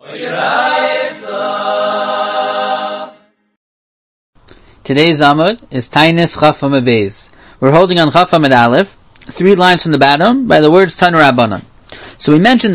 Today's Amud is Tainis Chaf Amud Beis. We're holding on Chaf Amud Aleph, 3 lines from the bottom, by the words Tanu Rabbanan. So we discussed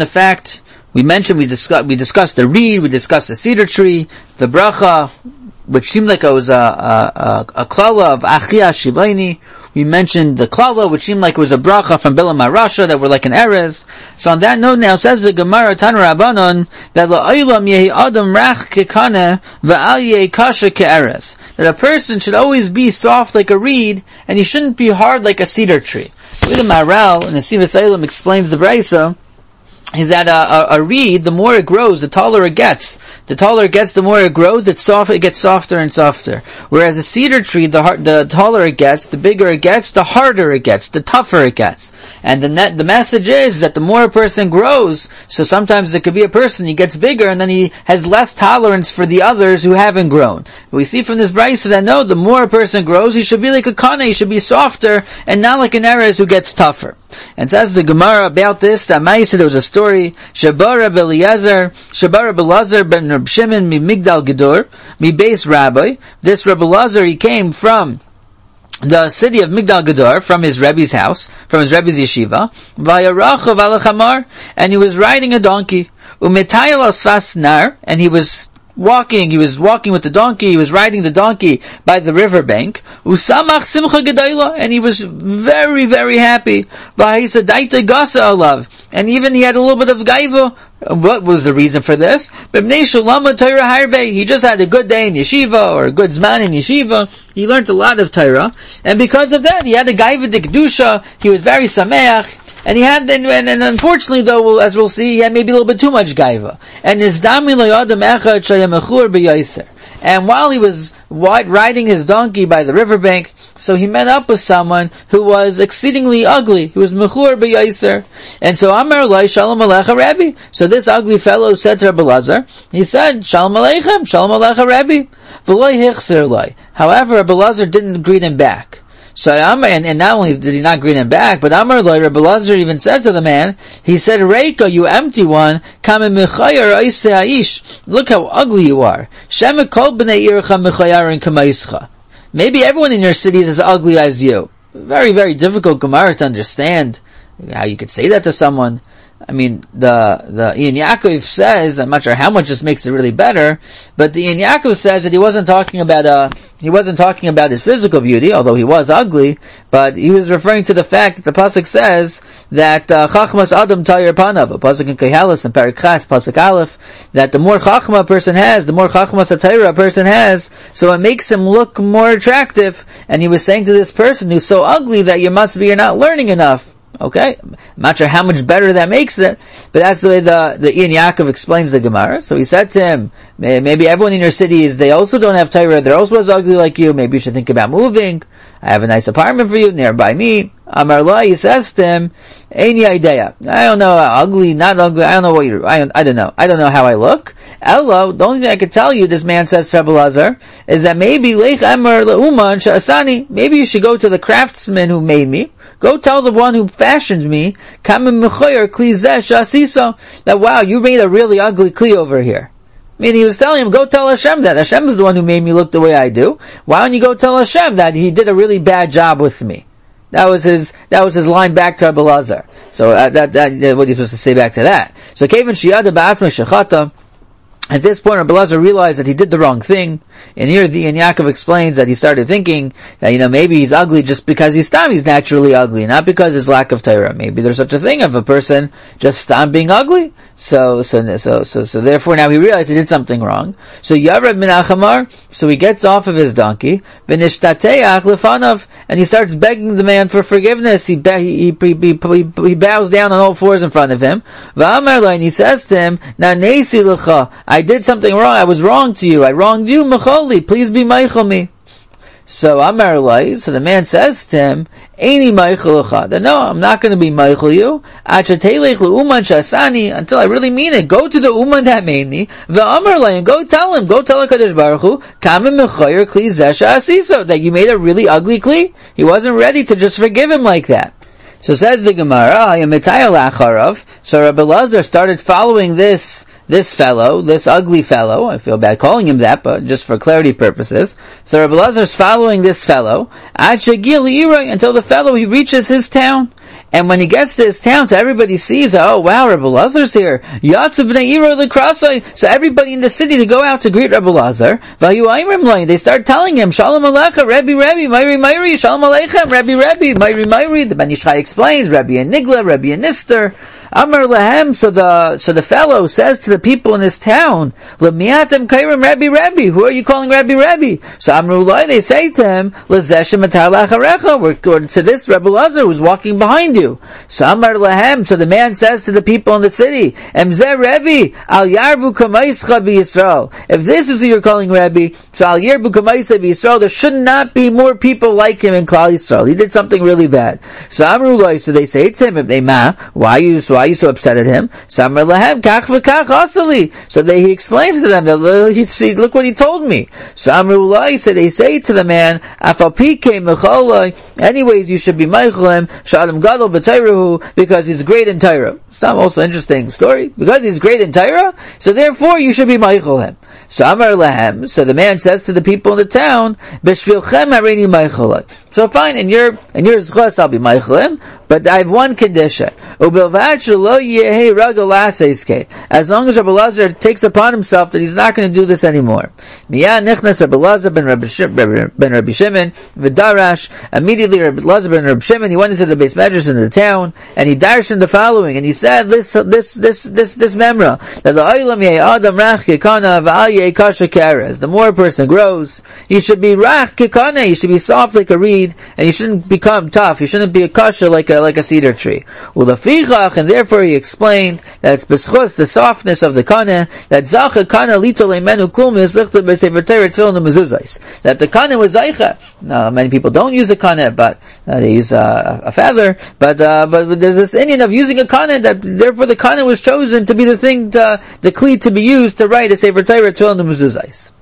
the reed, we discussed the cedar tree, the bracha, which seemed like it was a klala of Achia Shilaini. We mentioned the klala, which seemed like it was a bracha from Bilam Marasha that were like an erez. So on that note now says the Gemara Tanu Rabbanan that la'olam yehi adam rach kekane va'al yehi kasha ke'erez. That a person should always be soft like a reed and he shouldn't be hard like a cedar tree. The Maharal in the Sivas Eilim explains the Brisa is that a reed, the more it grows, the taller it gets. The taller it gets, the more it grows, it gets softer and softer. Whereas a cedar tree, the taller it gets, the bigger it gets, the harder it gets, the tougher it gets. And the message is that the more a person grows, so sometimes there could be a person, he gets bigger and then he has less tolerance for the others who haven't grown. We see from this brayso that no, the more a person grows, he should be like a kana, he should be softer, and not like an erez who gets tougher. And says the Gemara about this, that Ma'aseh, there was a story, Shabara Belazar ben Reb Shimon mi Migdal Gedur, mi Beis Rabbi. This Reb Elazar, he came from the city of Migdal Gedur, from his Rebbe's house, from his Rebbe's yeshiva, vayarachav al chamar, and he was riding a donkey, umetayel al sfas nar, and he was walking with the donkey, he was riding the donkey by the riverbank, usamach simcha gedayla, and he was very, very happy, v'haisadaita gasa alav, and even he had a little bit of gaiva. What was the reason for this? He just had a good day in yeshiva, or a good zman in yeshiva, he learned a lot of Torah, and because of that, he had a gaiva de kedusha, he was very sameach, and he had, and unfortunately though, as we'll see, he had maybe a little bit too much gaiva. And while he was riding his donkey by the riverbank, so he met up with someone who was exceedingly ugly. He was mechur b'yaiser. And so Amar Lai Shalom Alecha Rebbe. So this ugly fellow said to Rabbi Elazar, he said, Shalom Aleichem, Shalom Alecha Rebbe. V'loi hichser lai. However, Rabbi Elazar didn't greet him back. So and not only did he not greet him back, but Amar Loi, Rabbi Elazar even said to the man, he said, Reika, you empty one, look how ugly you are. Maybe everyone in your city is as ugly as you. Very, very difficult Gemara to understand how you could say that to someone. I mean, the Ian Yaakov says, I'm not sure how much this makes it really better, but the Ian Yaakov says that he wasn't talking about his physical beauty, although he was ugly, but he was referring to the fact that the pasuk says that Chachmas Adam Tayir Panav, a pasuk in Koheles and Perek Chas, pasuk Aleph, that the more Chachma a person has, the more Chachmas Atayra a person has, so it makes him look more attractive. And he was saying to this person who's so ugly that you're not learning enough. Okay, I'm not sure how much better that makes it, but that's the way the Ian Yaakov explains the Gemara. So he said to him, maybe everyone in your city they also don't have Torah, they're also as ugly like you, maybe you should think about moving. I have a nice apartment for you nearby me. Amar Lai, he says to him, Eini idea. I don't know, ugly, not ugly, I don't know I don't know how I look. Ella, the only thing I could tell you, this man says to Rabbi Elazar, is that maybe Leich Emor Leuman Sha'asani, maybe you should go to the craftsman who made me, go tell the one who fashioned me, that wow, you made a really ugly kli over here. I mean, he was telling him, go tell Hashem that. Hashem is the one who made me look the way I do. Why don't you go tell Hashem that he did a really bad job with me? That was his line back to Rabbi Elazar. So, what are you supposed to say back to that? So, Kevin Shiyada Ba'asma Shechata, at this point, Rabbi Elazar realized that he did the wrong thing. And here, and Yaakov explains that he started thinking that, maybe he's ugly just because he's naturally ugly, not because his lack of Torah. Maybe there's such a thing of a person just being ugly. So therefore now he realized he did something wrong. So Yared min Achamar, so he gets off of his donkey, v'nishtateach lefanav, and he starts begging the man for forgiveness. He bows down on all fours in front of him. V'amar lo, and he says to him, Na neisi lecha, I did something wrong, I was wrong to you, I wronged you, mecholi, please be meichel me. So Amar Lai, so the man says to him, Eini meichel lecha, that no, I'm not going to be meichel you, until I really mean it. Go to the uman that made me, Amar Lai, and go tell HaKadosh Baruch Hu, that you made a really ugly kli. He wasn't ready to just forgive him like that. So says the Gemara, so Rabbi Elazar started following this this fellow, this ugly fellow, I feel bad calling him that, but just for clarity purposes. So Rabbi Elazar is following this fellow, until the fellow, he reaches his town. And when he gets to his town, so everybody sees, oh wow, Rabbi Elazar's here. Yatzav b'nei Iro l'krasai. So everybody in the city, to go out to greet Rabbi Elazar. They start telling him, Shalom Aleichem, Rebbe, Mayri, Shalom Aleichem, Rebbe, Mayri. The Ben Yishchai explains, Rebbe and Nigla, Rebbe and Nister. Amar Lahem, so the fellow says to the people in his town, L'miatem kairim Rebbe, who are you calling Rebbe? So Amrullah, they say to him, L'zeshem atar lacharecha, we're going to this Rebbe Elazar who's walking behind you. So Amar Lahem, so the man says to the people in the city, Emzeh Rebbe, al yarbu kamaischa b'Yisrael. If this is who you're calling Rebbe, so al yarbu kamaischa b'Yisrael, there should not be more people like him in Klal Yisrael. He did something really bad. So Amrullah, so they say to him, why are you so upset at him? So he explains to them that, look what he told me. So Amrullah, so they say to the man, anyways, you should be Meichel him, because he's great in Torah. It's not also an interesting story. Because he's great in Torah, so therefore you should be Meichel him. So Amar Lahem, so the man says to the people in the town, B'shvilchem hareini Meichel. So fine, in your zchus I'll be Meichel him, but I have one condition. As long as Rabbi Elazar takes upon himself that he's not going to do this anymore. Immediately Rabbi Elazar ben Rabbi Shimon, he went into the base medrash in the town, and he darshan the following, and he said this memra, that the olam yeh adam rach kekana v'al yeh kasha keres. The more a person grows, he should be rach kekana, he should be soft like a reed, and he shouldn't become tough, he shouldn't be a kasha like a cedar tree. And therefore he explained that it's b'schus, the softness of the kana, that zacha kana lito leimenu kulmis lichta b'sefer Torah tefillin mezuzos. That the kana was zaycha. Now, many people don't use a kana, but they use a feather. But there's this Indian of using a kana, that therefore the kana was chosen to be the thing, the kli to be used to write a sefer Torah tefillin mezuzos.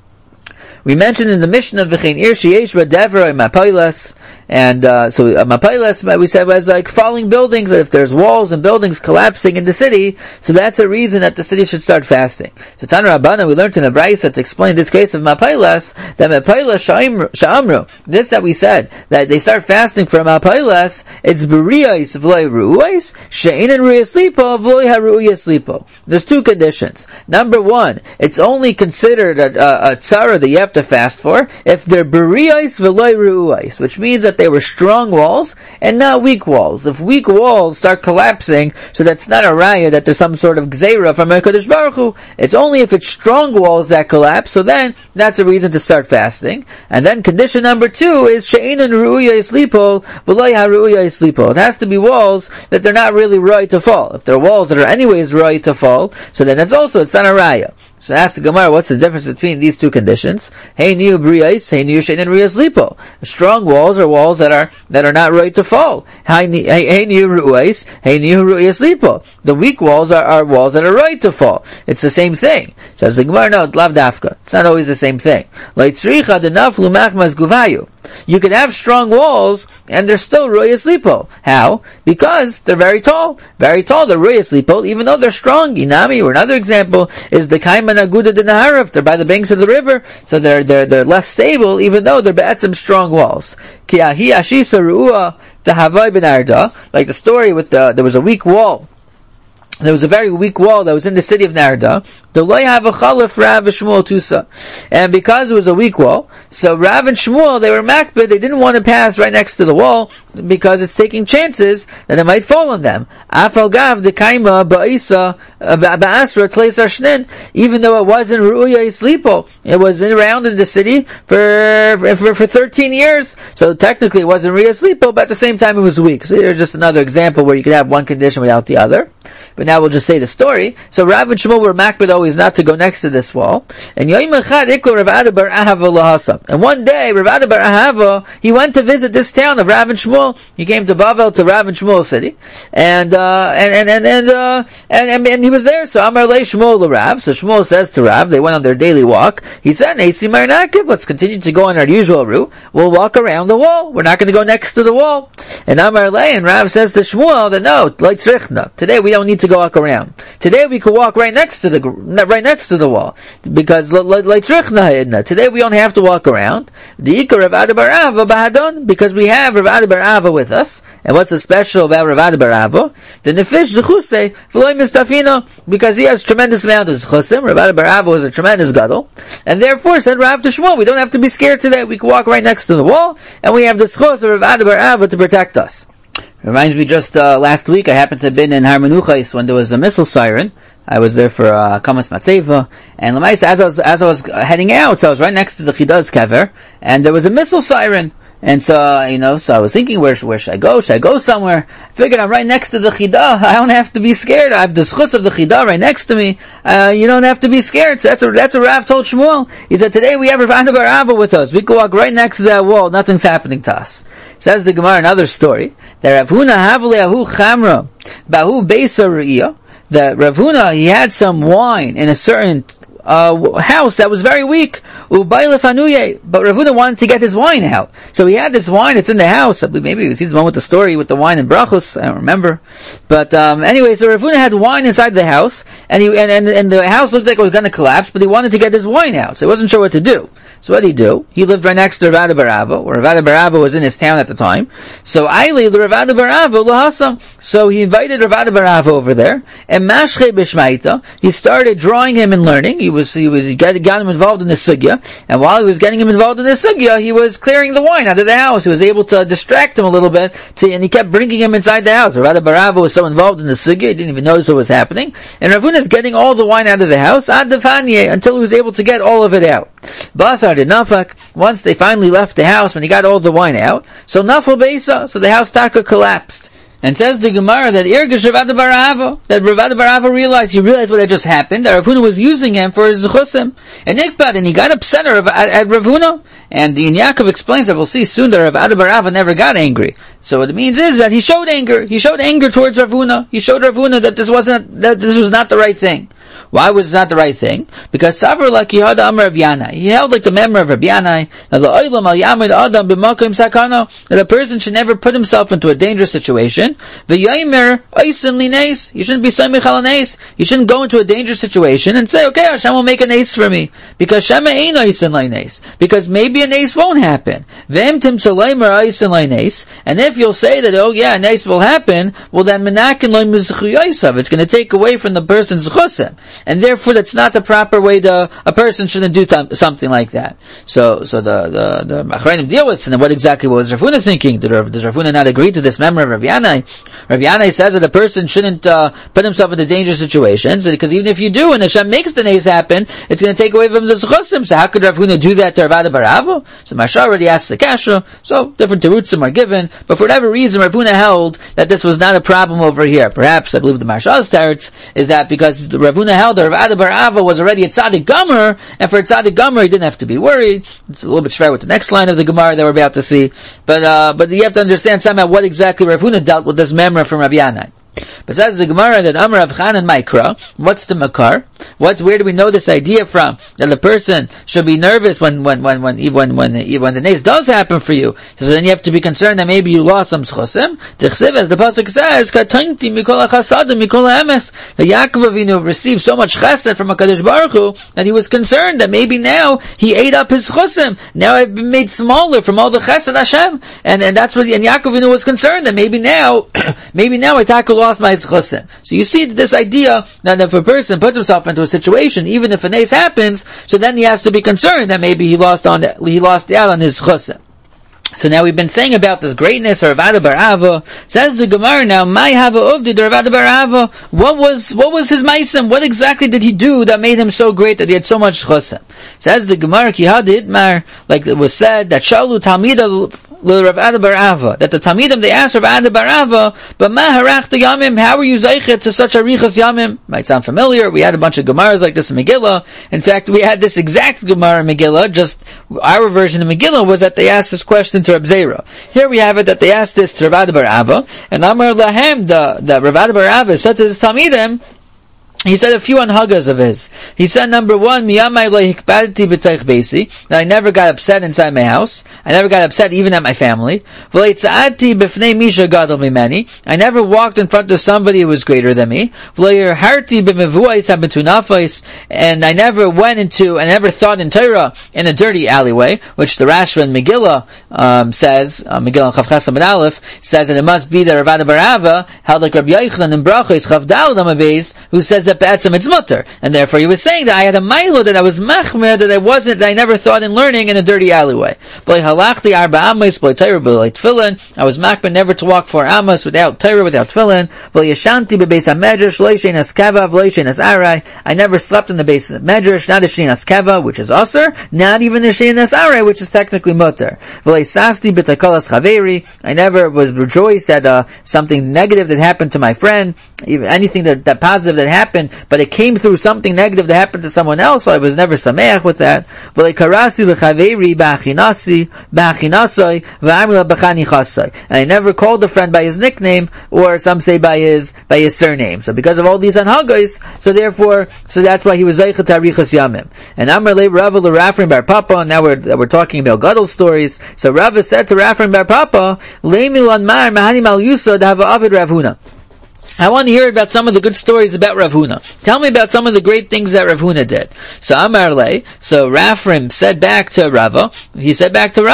We mentioned in the mission of V'chein Ir sheyesh b'dever mapilas, and so mapilas we said was like falling buildings. If there's walls and buildings collapsing in the city, so that's a reason that the city should start fasting. So Tana Rabbana, we learned in the Brayso to explain this case of mapilas, that mapilas sha'amru, this that we said that they start fasting for mapilas, it's b'riyos v'loy ru'os she'ein ru'os lipo v'loy haru'os lipo. There's two conditions. Number one, it's only considered a tzara that you have to fast for if they're b'riyos v'loy ru'os, which means that they were strong walls and not weak walls. If weak walls start collapsing, so that's not a raya that there's some sort of gzeira from HaKadosh Baruch Hu. It's only if it's strong walls that collapse, so then that's a reason to start fasting. And then condition number two is she'ein ru'os lipo v'loy haru'os lipo. It has to be walls that they're not really right to fall. If they're walls that are anyways right to fall, so then it's not a raya. So ask the Gemara, what's the difference between these two conditions? Hey niu briyos, hey niu she'ein ru'os lipo. Strong walls are walls that are not right to fall. Hey niu ru'os, hey niu ru'os lipo. The weak walls are walls that are right to fall. It's the same thing. Says the Gemara, no, lav dafka. It's not always the same thing. Leitzricha denaflu machmas guvayu. You can have strong walls and they're still ru'os lipo. How? Because they're very tall. Very tall, they're ru'os lipo, even though they're strong. Inami, or another example, is the kaiman aguda de naharif. They're by the banks of the river, so they're less stable, even though they're be'etzim strong walls. Ki ahi ashisa ru'ah tahavai ben arda, like the story with there was a weak wall. There was a very weak wall that was in the city of Narda. The loy have a chalif Rav and Shmuel Tusa, and because it was a weak wall, so Rav and Shmuel, they were makbid. They didn't want to pass right next to the wall because it's taking chances that it might fall on them. Afal gav the kaima ba'isa ba'asra tleisar shnin. Even though it wasn't ru'yos lipo, it was around in the city for 13 years. So technically it wasn't ru'yos lipo, but at the same time it was weak. So here's just another example where you could have one condition without the other. But now we'll just say the story. So Rav and Shmuel were makbid always not to go next to this wall. And Yoim Echad Iklo Rav Ada bar Ahava lahasam. And one day Rav Ada bar Ahava, he went to visit this town of Rav and Shmuel. He came to Bavel, to Rav and Shmuel city, and he was there. So Amar Le Shmuel to Rav. So Shmuel says to Rav, they went on their daily walk. He said, Neisi Mar Nakiv, let's continue to go on our usual route. We'll walk around the wall. We're not going to go next to the wall. And Amar Le, and Rav says to Shmuel that no, like Tzrichna. Today we don't need to go can walk around. Today we can walk right next to the wall. Because today we don't have to walk around. The Ikar Rav Ada bar Ava Bahadon, because we have Rav Ada bar Ava with us. And what's so special about Rav Ada bar Ava? The Nefish Zechusei, V'loi Mistafino, because he has tremendous amount of Zechusim. Rav Ada bar Ava was a tremendous gadol. And therefore, said Rav to Shmuel, we don't have to be scared today. We can walk right next to the wall, and we have the Zechus of Rav Ada bar Ava to protect us. Reminds me, just last week I happened to have been in Har Menuchos when there was a missile siren. I was there for Kamas Matzeva, and as I was heading out, so I was right next to the Chidah's kever, and there was a missile siren. And so, so I was thinking, where should I go? Should I go somewhere? I figured I'm right next to the Chidah. I don't have to be scared. I have the schus of the Chidah right next to me. You don't have to be scared. So that's what Rav told Shmuel. He said, today we have Rav Ada bar Ava with us. We can walk right next to that wall. Nothing's happening to us. Says the Gemara, another story, that Rav Huna havli ahu chamra, bahu beisa ru'iyah, that Rav Huna, he had some wine in a certain house that was very weak. But Rav Huna wanted to get his wine out. So he had this wine, it's in the house. I believe maybe he's the one with the story with the wine and brachos, I don't remember. But anyway, so Rav Huna had wine inside the house, and the house looked like it was going to collapse, but he wanted to get his wine out, so he wasn't sure what to do. So what did he do? He lived right next to Rav Ada bar Ava, where Rav Ada bar Ava was in his town at the time. So Aili Rav Ada bar Ava lahasam. So he invited Rav Ada bar Ava over there, and Mashche b'shmaita, he started drawing him and learning. He got him involved in the sugya, and while he was getting him involved in the sugya, he was clearing the wine out of the house. He was able to distract him a little bit, and he kept bringing him inside the house. Rav Ada bar Ava was so involved in the sugya, he didn't even notice what was happening. And Rav Huna is getting all the wine out of the house, ad defanye, until he was able to get all of it out. Basar did nafak. Once they finally left the house, when he got all the wine out, so nafal beisa, so the house taka collapsed. And says the Gemara that Irgish Rav Ada bar Ava, that Rav Ada bar Ava realized what had just happened, that Rav Huna was using him for his zechusim. And Nikbad, and he got upset at Rav Huna. And the Yaakov explains that we'll see soon that Rav Ada bar Ava never got angry. So what it means is that he showed anger. He showed anger towards Rav Huna. He showed Rav Huna that this was not the right thing. Why was it not the right thing? Because Savr like Yehada Amar Rav Yanai. He held like the member of Rav Yanai that a person should never put himself into a dangerous situation. You shouldn't be samich al neis. You shouldn't go into a dangerous situation and say, okay, Hashem will make a neis for me. Because Shema ain't oisin lai neis. Because maybe a neis won't happen. And if you'll say that, oh yeah, a neis will happen, well then menakin loy mizchuyasav. It's going to take away from the person's chusim. And therefore, that's not the proper way a person shouldn't do something like that. So the Achronim deal with, and what was Rav Huna thinking? Does Rav Huna not agree to this memory of Rav Yanai? Rav Yanai says that a person shouldn't put himself into dangerous situations, because even if you do, and Hashem makes the neis happen, it's going to take away from the zechusim. So how could Rav Huna do that to Rav Ada bar Ava? So Marsha already asked the kasha, so different terutzim are given, but for whatever reason, Rav Huna held that this was not a problem over here. Perhaps, I believe the Marsha's teretz is that because Rav Huna held that Rav Ada bar Ava was already a tzaddik gomer, and for a tzaddik gomer he didn't have to be worried. It's a little bit shver with the next line of the Gemara that we're about to see, but you have to understand somehow what exactly Rav Huna dealt with this memra from Rav Yanai. But says the Gemara that Amar Rav Chanan Maikra, what's the makar? Where do we know this idea from? That the person should be nervous when the nace does happen for you. So then you have to be concerned that maybe you lost some schusim. Tichsiv, as the pasuk says, Katanti mikol hachasadim mikol haemes. That Yaakov Avinu received so much chesed from HaKadosh Baruch Hu that he was concerned that maybe now he ate up his chusim. Now I've been made smaller from all the chesed Hashem. And that's what, and Yaakov Avinu was concerned that maybe now I tackle lost my chusim. So you see this idea that if a person puts himself into a situation, even if a nace happens, so then he has to be concerned that maybe he lost out on his chusim. So now we've been saying about this greatness of Rav Ada bar Ava. Says the Gemara now, Mai Hava Uvdi Rav Ada bar Ava. What was his maisim? What exactly did he do that made him so great that he had so much chusim? Says the Gemara, Ki Had Itmar, like it was said that Shalu Talmida Rav Ada bar Ava, that the Talmidim they asked Rav Ada bar Ava, but Ma Harach the Yamim, how were you zeichet to such a richas Yamim? Might sound familiar. We had a bunch of Gemaras like this in Megillah. In fact, we had this exact Gemara in Megillah. Just our version of Megillah was that they asked this question to Reb Zera. Here we have it that they asked this to Rav Ada bar Ava, and Amar Lahem, the Rav Ada bar Ava said to the Talmidim, He said a few anhagas of his. He said, number one, that I never got upset inside my house. I never got upset even at my family. I never walked in front of somebody who was greater than me. And I never never thought in Torah in a dirty alleyway, which the Rashba in Megillah says, Megillah Chav Amud Aleph, says that it must be that Rav Ada bar Ava held like Rabbi Yochanan in Brachos Chav Daled Amud Beis, who says that Be'etzem it's mutter, and therefore he was saying that I had a milo, that I was machmer, that I never thought in learning in a dirty alleyway. I was machmer never to walk 4 amos without Torah, without tefillin. I never slept in the base of medrash, not a shinas keva, which is aser, not even a shinas aray, which is technically mutter. I never was rejoiced at something negative that happened to my friend, even anything that positive that happened, but it came through something negative that happened to someone else, so I was never sameach with that. And I never called a friend by his nickname, or some say by his surname. So because of all these anhagos, so that's why he was zeichet arichas yamim. And Amar le Rava l'Rafrim bar Papa, and now we're talking about gadol stories. So Rava said to Rafrim bar Papa, Le'milan mar mahani mal yusod hava avid Rav Huna. I want to hear about some of the good stories about Rav Huna. Tell me about some of the great things that Rav Huna did. So Amar le, so Rafrim said back to Rava, he said,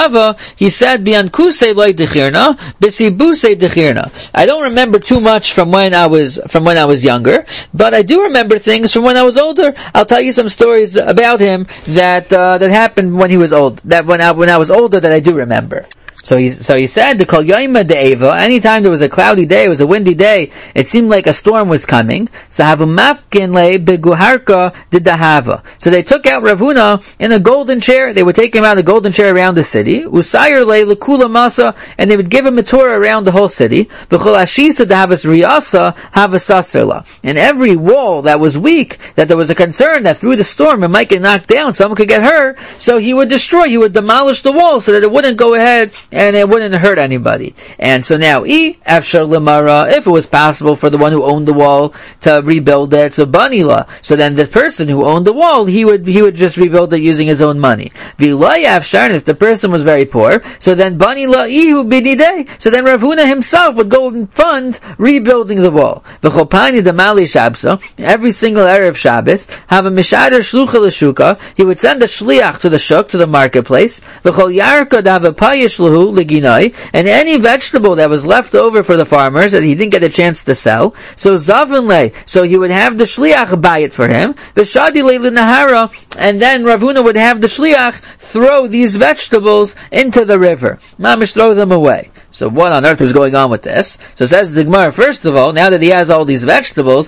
Biankusei loy dechirna, bisibusei dechirna. I don't remember too much from when I was younger, but I do remember things from when I was older. I'll tell you some stories about him that happened when he was old, that when I was older that I do remember. So he said, the Kol Yoima De'eva, anytime there was a cloudy day, it was a windy day, it seemed like a storm was coming. So Havumafkin le beguharka didahava. So they took out Rav Huna in a golden chair. They would take him out in a golden chair around the city. Usayir le lekula masa, and they would give him a tour around the whole city. V'chol ashisa dahavas riyasa havasasela. And every wall that was weak, that there was a concern that through the storm it might get knocked down, someone could get hurt, so he would demolish the wall so that it wouldn't go ahead and it wouldn't hurt anybody. And so now, afshar lemara, if it was possible for the one who owned the wall to rebuild it, so banila, so then the person who owned the wall, he would just rebuild it using his own money. V'lay afshar, and if the person was very poor, so then banila ihu bididei, so then Rav Huna himself would go and fund rebuilding the wall. V'chopani damali shabsa, every single Erev Shabbos, have a mishader shlucha l'shuka, he would send a shliach to the shuk, to the marketplace, v'chol yarka dav a payish lahu leginai, and any vegetable that was left over for the farmers that he didn't get a chance to sell, so zavinle, so he would have the shliach buy it for him, v'shadi le l'nahara, and then Rav Huna would have the shliach throw these vegetables into the river. Mamish, throw them away. So what on earth was going on with this? So says the Gemara, first of all, now that he has all these vegetables,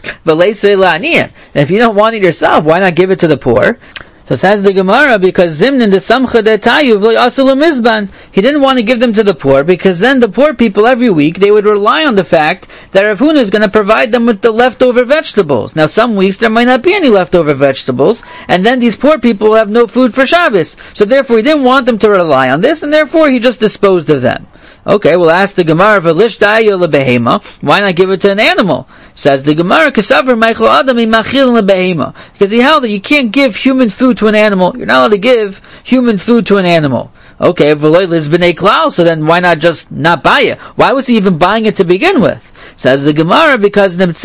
if you don't want it yourself, why not give it to the poor? So says the Gemara, because Zimnin the Samcha Detayu Mizban, he didn't want to give them to the poor, because then the poor people every week, they would rely on the fact that Rav Huna is going to provide them with the leftover vegetables. Now some weeks there might not be any leftover vegetables, and then these poor people will have no food for Shabbos. So therefore he didn't want them to rely on this, and therefore he just disposed of them. Okay, we'll ask the Gemara, why not give it to an animal? Says the Gemara, because he held that you can't give human food to an animal. You're not allowed to give human food to an animal. Okay, so then why not just not buy it? Why was he even buying it to begin with? Says the Gemara, because if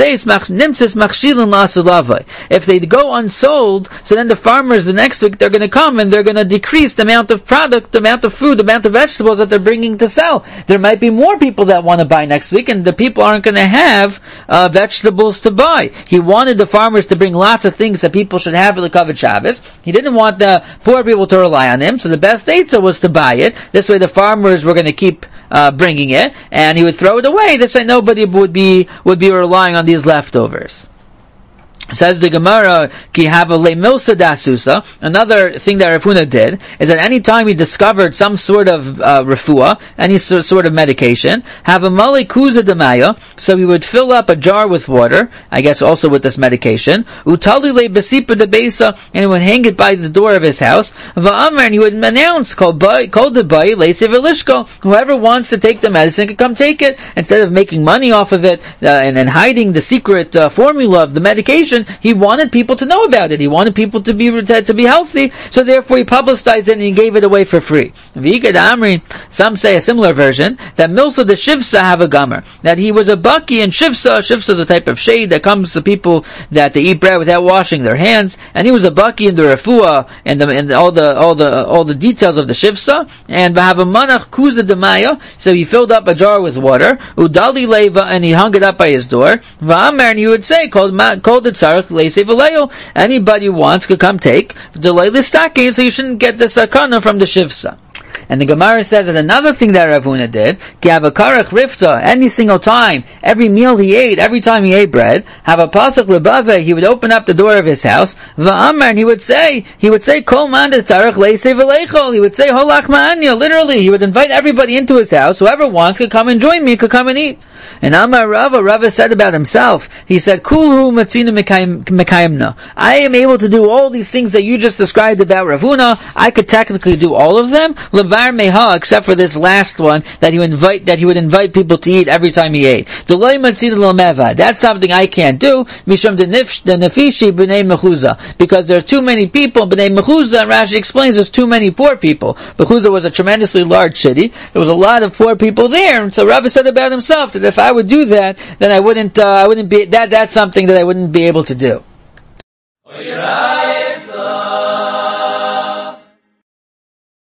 they go unsold, so then the farmers the next week they're going to come and they're going to decrease the amount of product, the amount of food, the amount of vegetables that they're bringing to sell. There might be more people that want to buy next week, and the people aren't going to have vegetables to buy. He wanted the farmers to bring lots of things that people should have for the Kavod Shabbos. He didn't want the poor people to rely on him, so the best eitzah was to buy it. This way the farmers were going to keep bringing it, and he would throw it away. This way nobody would be relying on these leftovers. Says the Gemara, ki have a milsa dasusa. Another thing that Rav Huna did is that any time he discovered some sort of refuah, any sort of medication, have a mali kuza demaya, so he would fill up a jar with water, I guess also with this medication, utali le besipa de besa, and he would hang it by the door of his house, va'amar, and he would announce, kol debai leisi velishko, whoever wants to take the medicine can come take it, instead of making money off of it, and then hiding the secret formula of the medication. version, he wanted people to know about it. He wanted people to be healthy, so therefore he publicized it and he gave it away for free. Some say a similar version, that Milsa the Shivsa have a gomer, that he was a baki in Shivsa. Shivsa is a type of shade that comes to people that they eat bread without washing their hands, and he was a baki in the refuah and all the details of the Shivsa, and have a manach kuza demaya, so he filled up a jar with water, udali leva, and he hung it up by his door, va'amar, and he would say, called the tzarech leisei v'leil, anybody who wants could come take, delay the stacking, so you shouldn't get the sakana from the Shivsa. And the Gemara says that another thing that Rav Huna did, ki avakarach rifta, any single time, every meal he ate, every time he ate bread, have a pasuk lebave, he would open up the door of his house, va'amar, and he would say, kol man detzarech leisei v'leichol, he would say, holach ma'anya, literally, he would invite everybody into his house, whoever wants could come and join me, could come and eat. And Amar Rava said about himself, he said, Kulhu matzina mekayimna. I am able to do all these things that you just described about Rav Huna. I could technically do all of them, levar meha, except for this last one, that he would invite people to eat every time he ate. Delay matzina l'meva. That's something I can't do, mishum the nefishi b'nei mechuza. Because there's too many people, b'nei mechuza, and Rashi explains there's too many poor people. Mechuza was a tremendously large city. There was a lot of poor people there, and so Rava said about himself that if I would do that, then I wouldn't be, that's something that I wouldn't be able to do.